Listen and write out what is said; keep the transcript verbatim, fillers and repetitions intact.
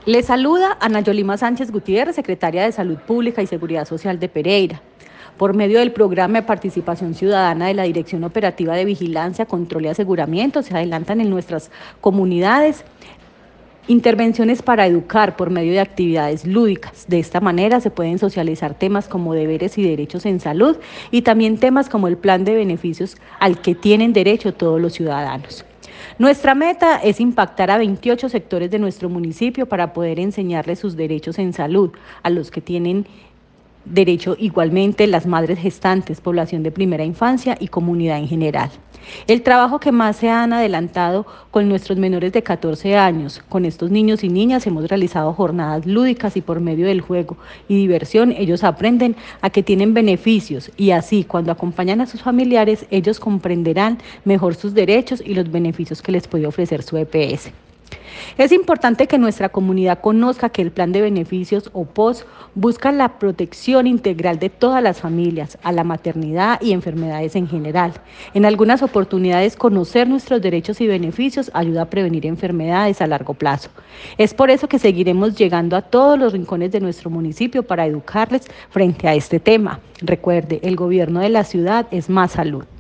Le saluda Ana Yolima Sánchez Gutiérrez, secretaria de Salud Pública y Seguridad Social de Pereira. Por medio del programa de participación ciudadana de la Dirección Operativa de Vigilancia, Control y Aseguramiento, se adelantan en nuestras comunidades intervenciones para educar por medio de actividades lúdicas. De esta manera se pueden socializar temas como deberes y derechos en salud y también temas como el plan de beneficios al que tienen derecho todos los ciudadanos. Nuestra meta es impactar a veintiocho sectores de nuestro municipio para poder enseñarles sus derechos en salud a los que tienen derecho igualmente las madres gestantes, población de primera infancia y comunidad en general. El trabajo que más se han adelantado con nuestros menores de catorce años, con estos niños y niñas hemos realizado jornadas lúdicas y por medio del juego y diversión ellos aprenden a que tienen beneficios y así cuando acompañan a sus familiares ellos comprenderán mejor sus derechos y los beneficios que les puede ofrecer su E P S. Es importante que nuestra comunidad conozca que el plan de beneficios o P O S busca la protección integral de todas las familias, a la maternidad y enfermedades en general. En algunas oportunidades, conocer nuestros derechos y beneficios ayuda a prevenir enfermedades a largo plazo. Es por eso que seguiremos llegando a todos los rincones de nuestro municipio para educarles frente a este tema. Recuerde, el gobierno de la ciudad es más salud.